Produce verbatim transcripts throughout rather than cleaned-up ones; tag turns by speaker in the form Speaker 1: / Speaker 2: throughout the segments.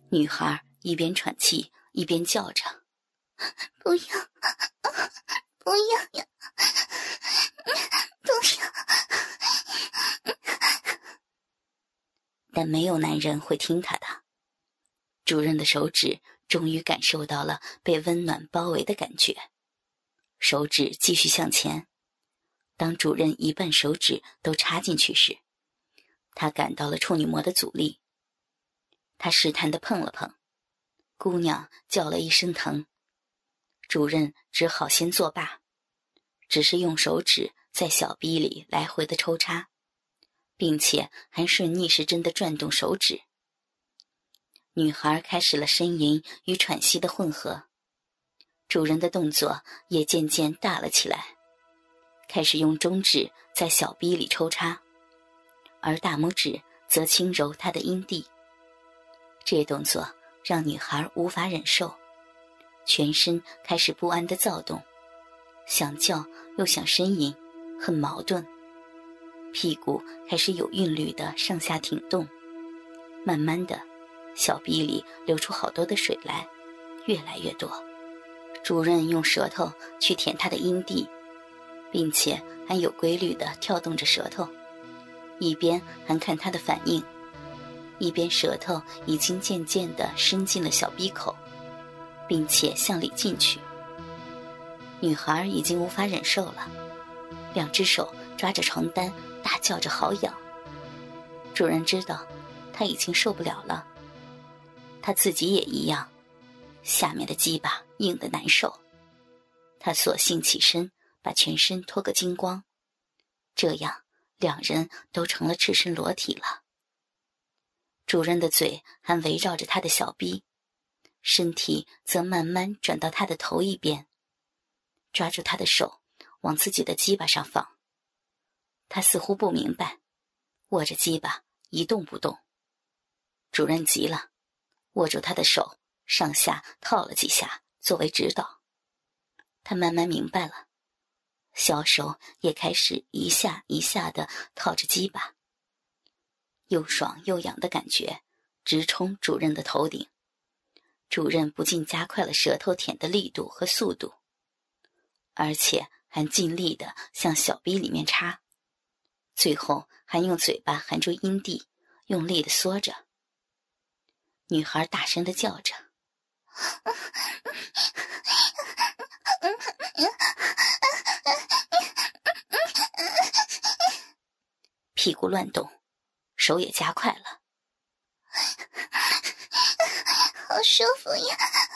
Speaker 1: 女孩一边喘气一边叫着：“
Speaker 2: 不要，不要呀，不要！”
Speaker 1: 但没有男人会听她的。主任的手指终于感受到了被温暖包围的感觉，手指继续向前。当主任一半手指都插进去时，他感到了处女膜的阻力。他试探地碰了碰，姑娘叫了一声疼。主任只好先作罢，只是用手指在小臂里来回的抽插，并且还顺逆时针地转动手指。女孩开始了呻吟与喘息的混合，主人的动作也渐渐大了起来，开始用中指在小臂里抽插，而大拇指则轻揉她的阴蒂。这动作让女孩无法忍受，全身开始不安地躁动，想叫又想呻吟，很矛盾。屁股开始有韵律地上下挺动，慢慢的小臂里流出好多的水来，越来越多。主任用舌头去舔她的阴蒂，并且还有规律地跳动着舌头，一边还看她的反应，一边舌头已经渐渐地伸进了小臂口，并且向里进去。女孩已经无法忍受了，两只手抓着床单，大叫着好痒。主任知道她已经受不了了，他自己也一样，下面的鸡巴硬得难受。他索性起身，把全身脱个精光，这样两人都成了赤身裸体了。主任的嘴还围绕着他的小臂，身体则慢慢转到他的头一边，抓住他的手往自己的鸡巴上放。他似乎不明白，握着鸡巴一动不动。主任急了，握住他的手，上下套了几下作为指导。他慢慢明白了，小手也开始一下一下地套着鸡巴，又爽又痒的感觉直冲主任的头顶。主任不禁加快了舌头舔的力度和速度，而且还尽力地向小臂里面插，最后还用嘴巴含住阴蒂，用力地缩着。女孩大声地叫着，屁股乱动，手也加快了。
Speaker 2: 好舒服呀！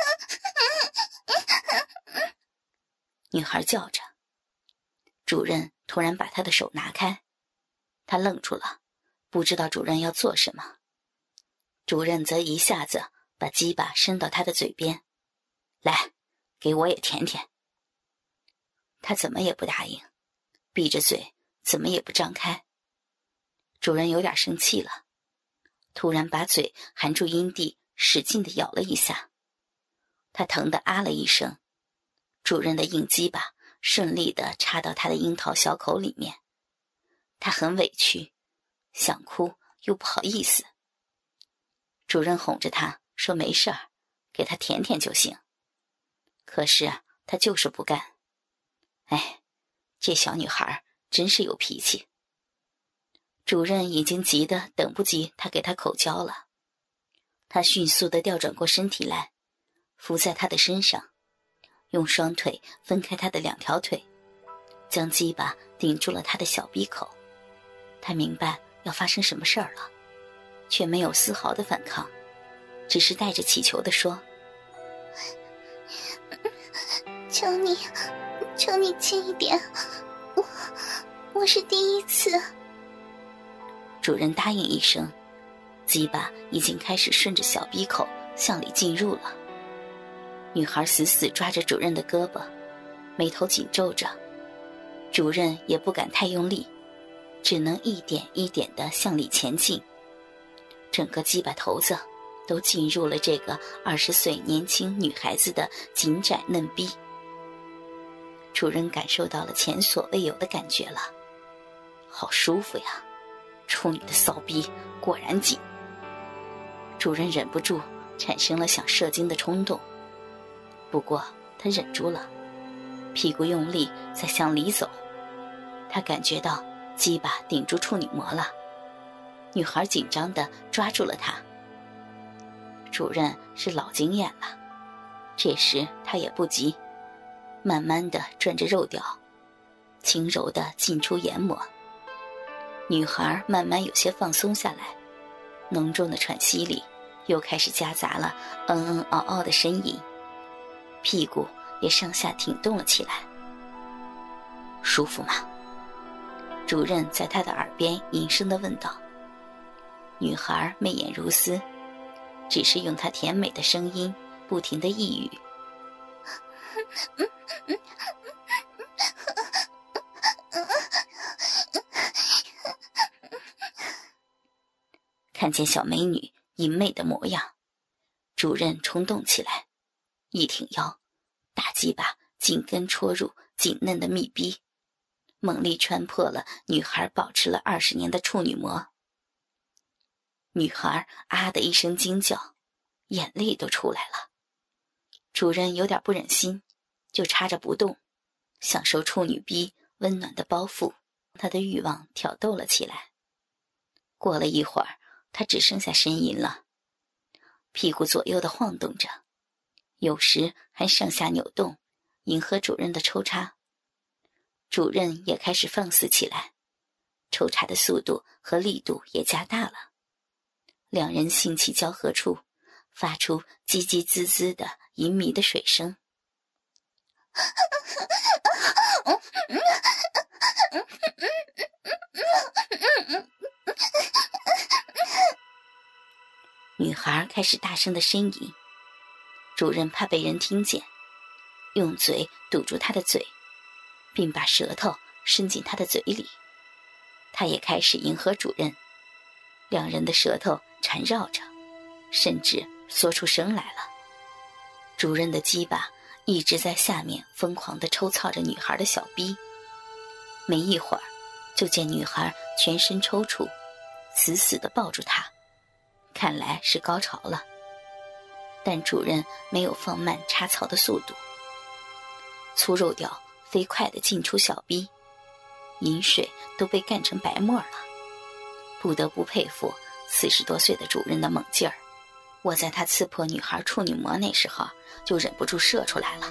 Speaker 1: 女孩叫着。主任突然把她的手拿开，她愣住了，不知道主任要做什么。主任则一下子把鸡巴伸到她的嘴边，来，给我也舔舔。她怎么也不答应，闭着嘴，怎么也不张开。主任有点生气了，突然把嘴含住阴蒂，使劲地咬了一下。他疼得啊了一声，主任的硬鸡巴顺利地插到他的樱桃小口里面。他很委屈，想哭又不好意思。主任哄着他说没事儿，给他舔舔就行。可是他就是不干。哎，这小女孩真是有脾气。主任已经急得等不及他给他口交了，他迅速地调转过身体来，伏在他的身上，用双腿分开他的两条腿，将鸡巴顶住了他的小鼻口。他明白要发生什么事儿了，却没有丝毫的反抗，只是带着祈求地说，
Speaker 2: 求你求你轻一点，我我是第一次。
Speaker 1: 主人答应一声，鸡巴已经开始顺着小鼻口向里进入了。女孩死死抓着主任的胳膊，眉头紧皱着。主任也不敢太用力，只能一点一点地向里前进。整个鸡巴头子都进入了这个二十岁年轻女孩子的紧窄嫩逼。主任感受到了前所未有的感觉了，好舒服呀，处女的骚逼果然紧。主任忍不住产生了想射精的冲动。不过他忍住了，屁股用力再向里走。他感觉到鸡巴顶住处女膜了，女孩紧张地抓住了他。主任是老经验了，这时他也不急，慢慢地转着肉屌，轻柔地进出研磨。女孩慢慢有些放松下来，浓重的喘息里又开始夹杂了嗯嗯嗷嗷的呻吟，屁股也上下挺动了起来。舒服吗？主任在她的耳边隐声地问道。女孩媚眼如丝，只是用她甜美的声音不停地呓语。看见小美女淫媚的模样，主任冲动起来，一挺腰，大鸡巴紧跟戳入紧嫩的密逼，猛力穿破了女孩保持了二十年的处女膜。女孩啊的一声惊叫，眼泪都出来了。主任有点不忍心，就插着不动，享受处女逼温暖的包覆，他的欲望挑逗了起来。过了一会儿，他只剩下呻吟了，屁股左右的晃动着，有时还上下扭动，迎合主任的抽插。主任也开始放肆起来，抽插的速度和力度也加大了。两人性器交合处发出叽叽滋滋的淫迷的水声。女孩开始大声的呻吟，主任怕被人听见，用嘴堵住她的嘴，并把舌头伸进她的嘴里。他也开始迎合主任，两人的舌头缠绕着，甚至缩出声来了。主任的鸡巴一直在下面疯狂地抽操着女孩的小逼，没一会儿就见女孩全身抽搐，死死地抱住他，看来是高潮了。但主任没有放慢插槽的速度，粗肉屌飞快地进出小逼，饮水都被干成白沫了。不得不佩服四十多岁的主任的猛劲儿，我在他刺破女孩处女膜那时候就忍不住射出来了。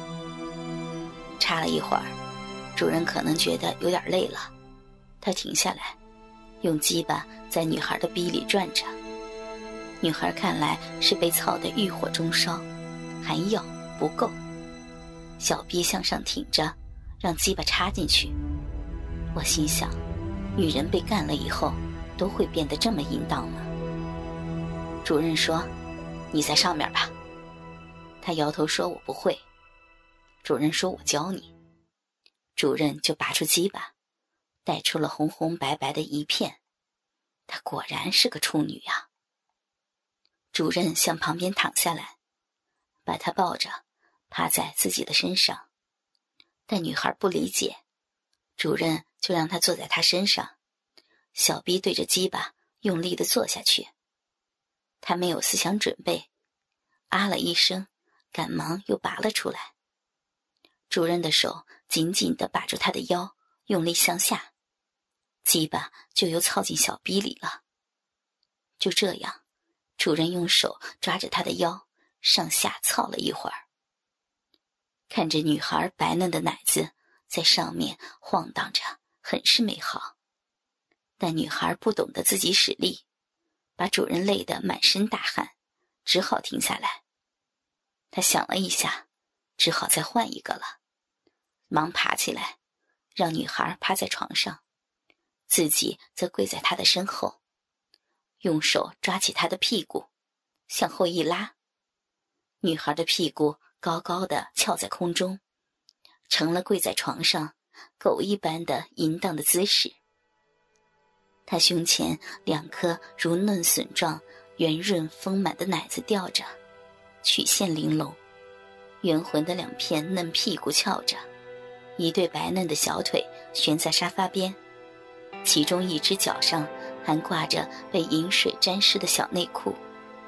Speaker 1: 插了一会儿，主任可能觉得有点累了，他停下来，用鸡巴在女孩的逼里转着。女孩看来是被操得欲火中烧，还要不够，小逼向上挺着，让鸡巴插进去。我心想，女人被干了以后都会变得这么淫荡吗？主任说，你在上面吧。他摇头说，我不会。主任说，我教你。主任就拔出鸡巴，带出了红红白白的一片。她果然是个处女呀。主任向旁边躺下来，把她抱着，趴在自己的身上。但女孩不理解，主任就让她坐在她身上，小逼对着鸡巴用力地坐下去。她没有思想准备，啊了一声，赶忙又拔了出来。主任的手紧紧地把住她的腰，用力向下，鸡巴就又操进小逼里了。就这样，主任用手抓着她的腰，上下操了一会儿。看着女孩白嫩的奶子在上面晃荡着，很是美好。但女孩不懂得自己使力，把主任累得满身大汗，只好停下来。他想了一下，只好再换一个了，忙爬起来，让女孩趴在床上，自己则跪在她的身后，用手抓起她的屁股，向后一拉，女孩的屁股高高的翘在空中，成了跪在床上狗一般的淫荡的姿势。她胸前两颗如嫩笋状圆润丰满的奶子吊着，曲线玲珑，圆浑的两片嫩屁股翘着，一对白嫩的小腿悬在沙发边，其中一只脚上还挂着被饮水沾湿的小内裤，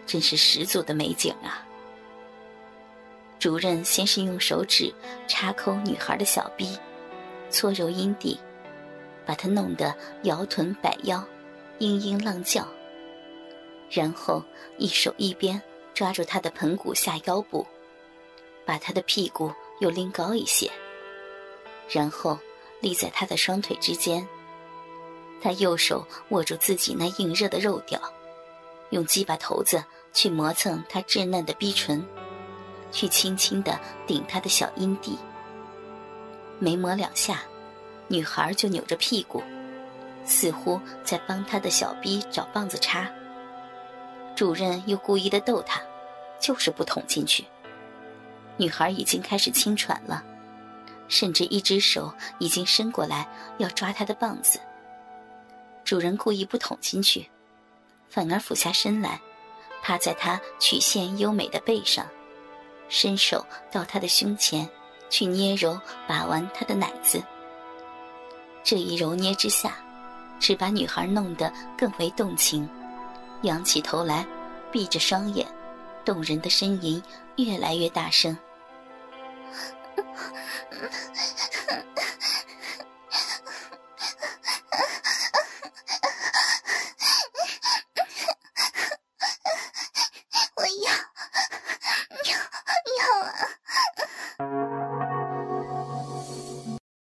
Speaker 1: 真是十足的美景啊。主任先是用手指插抠女孩的小臂，搓揉阴蒂，把她弄得摇臀摆腰，嘤嘤浪叫，然后一手一边抓住她的盆骨下腰部，把她的屁股又拎高一些，然后立在她的双腿之间。他右手握住自己那硬热的肉屌，用鸡巴头子去磨蹭她稚嫩的逼唇，去轻轻地顶她的小阴蒂。没磨两下，女孩就扭着屁股，似乎在帮她的小逼找棒子插。主任又故意地逗她，就是不捅进去。女孩已经开始轻喘了，甚至一只手已经伸过来要抓她的棒子。主人故意不捅进去，反而俯下身来，趴在她曲线优美的背上，伸手到她的胸前去捏揉把玩她的奶子。这一揉捏之下，只把女孩弄得更为动情，仰起头来，闭着双眼，动人的呻吟越来越大声。